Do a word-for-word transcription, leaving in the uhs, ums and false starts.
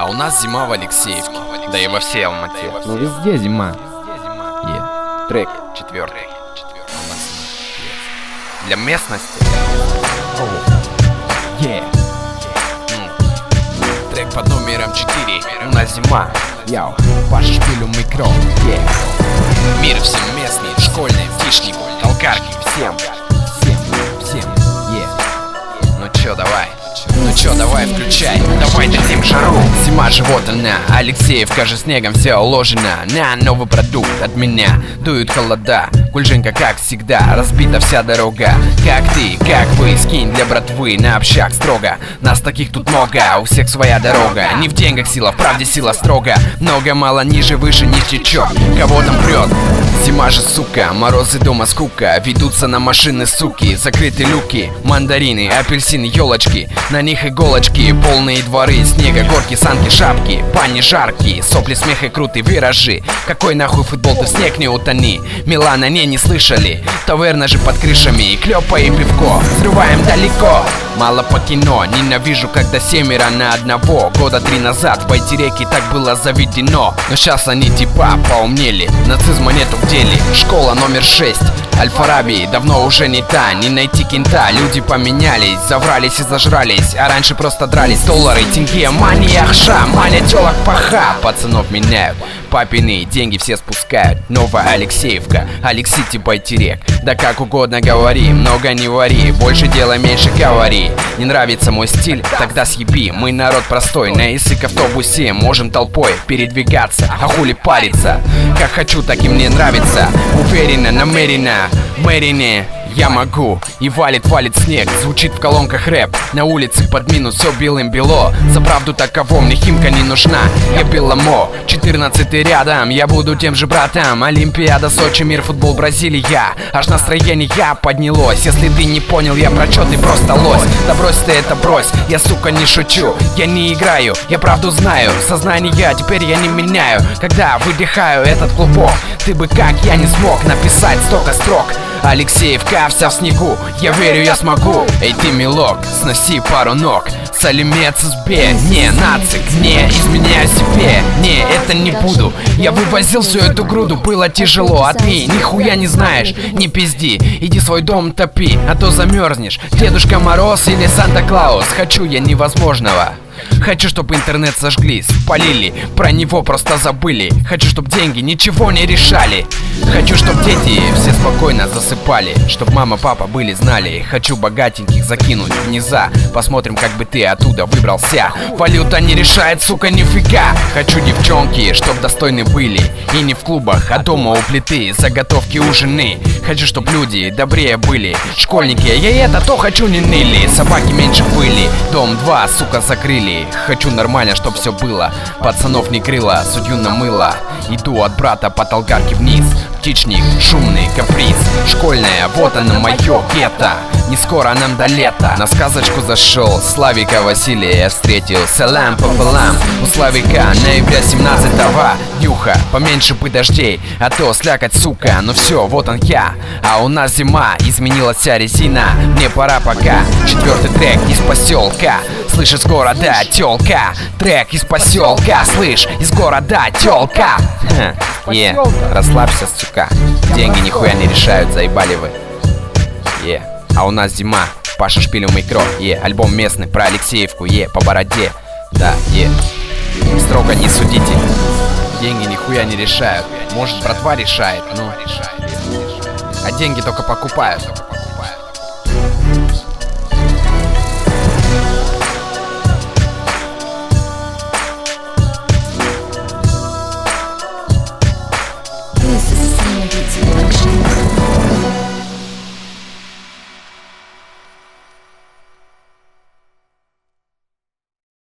А у нас зима в Алексеевке, да и во всей Алмате. Ну везде зима. Е. Трек четвертый. У нас е. Для местности. Е. Ну, трек под номером четыре. У нас зима. Яу, Паша шпилю микро. Е. Мир всем местный, школьный, птичник, толкарки. Всем, всем, всем. Е. Ну чё, давай. Ну чё, давай включай, давай дадим жару. Зима же вот она, Алексеевка же снегом все уложена. На новый продукт от меня, дуют холода. Кульжинка как всегда, разбита вся дорога. Как ты, как вы, скинь для братвы на общак строго. Нас таких тут много, у всех своя дорога. Не в деньгах сила, в правде сила строго. Много, мало, ниже, выше, ништячок. Кого там прет? Зима же, сука, морозы дома скука. Ведутся на машины, суки, закрыты люки. Мандарины, апельсины, елочки. На них иголочки, полные дворы, снега, горки, санки, шапки. Пани жаркие, сопли, смех и крутые виражи. Какой нахуй футбол, ты в снег не утони. Милана, не, не слышали. Таверна же под крышами, клёпа и пивко. Взрываем далеко, мало по кино. Ненавижу, когда семеро на одного. Года три назад в Байтереке так было заведено. Но сейчас они типа поумнели. Нацизма нету в деле. Школа номер шесть. Аль-Фараби давно уже не та. Не найти кента, люди поменялись. Заврались и зажрались, а раньше просто дрались. Доллары, тенге, мания, ахша, маня, тёлок, паха. Пацанов меняют, папины деньги все спускают. Новая Алексеевка, Алексити, Байтерек. Да как угодно говори, много не вари. Больше делай, меньше говори. Не нравится мой стиль, тогда съеби. Мы народ простой, на язык автобусе можем толпой передвигаться, а хули париться. Как хочу, так и мне нравится. Уверенно, намеренно, в Мэрине я могу. И валит, валит снег, звучит в колонках рэп. На улице под минус все белым бело. За правду таково, мне химка не нужна. Я беломо, четырнадцатый рядом. Я буду тем же братом. Олимпиада, Сочи, мир, футбол, Бразилия. Аж настроение я поднялось. Если ты не понял, я про чё, ты просто лось. Да брось ты это, брось, я сука не шучу. Я не играю, я правду знаю. Сознание я, теперь я не меняю. Когда выдыхаю этот клубок, ты бы как я не смог написать столько строк. Алексеевка вся в снегу, я верю, я смогу. Эй ты, милок, сноси пару ног. Салимец сбе, не, нацик, не, изменяю себе. Не, это не буду. Я вывозил всю эту груду, было тяжело. А ты нихуя не знаешь, не пизди. Иди свой дом топи, а то замерзнешь. Дедушка Мороз или Санта-Клаус. Хочу я невозможного. Хочу, чтобы интернет сожгли, спалили, про него просто забыли. Хочу, чтобы деньги ничего не решали. Хочу, чтобы дети все спокойно засыпали. Чтоб мама, папа были, знали. Хочу богатеньких закинуть в низа. Посмотрим, как бы ты оттуда выбрался. Валюта не решает, сука, нифига. Хочу девчонки, чтоб достойны были. И не в клубах, а дома у плиты. Заготовки у жены. Хочу, чтоб люди добрее были. Школьники, я это то хочу, не ныли. Собаки меньше выли. Дом два, сука, закрыли. Хочу нормально, чтоб все было. Пацанов не крыло, судью намыло. Иду от брата по толкарке вниз. Птичник, шумный каприз. Школьная, вот она мое гетто. Не скоро нам до лета. На сказочку зашел, Славика Василия я встретил. Салам пополам, у Славика ноября семнадцатого. Юха, поменьше бы дождей, а то слякоть, сука. Ну все, вот он я, а у нас зима. Изменилась вся резина, мне пора пока. Четвертый трек из поселка. Слышь, из города тёлка. Трек из поселка. Слышь, из города тёлка. Е, расслабься, сука. Деньги нихуя не решают, заебали вы. Е, а у нас зима. Паша шпилю микро. Е, альбом местный про Алексеевку. Е, по бороде. Да, е. Строго не судите. Деньги нихуя не решают. Может, братва решает, ну. А деньги только покупают.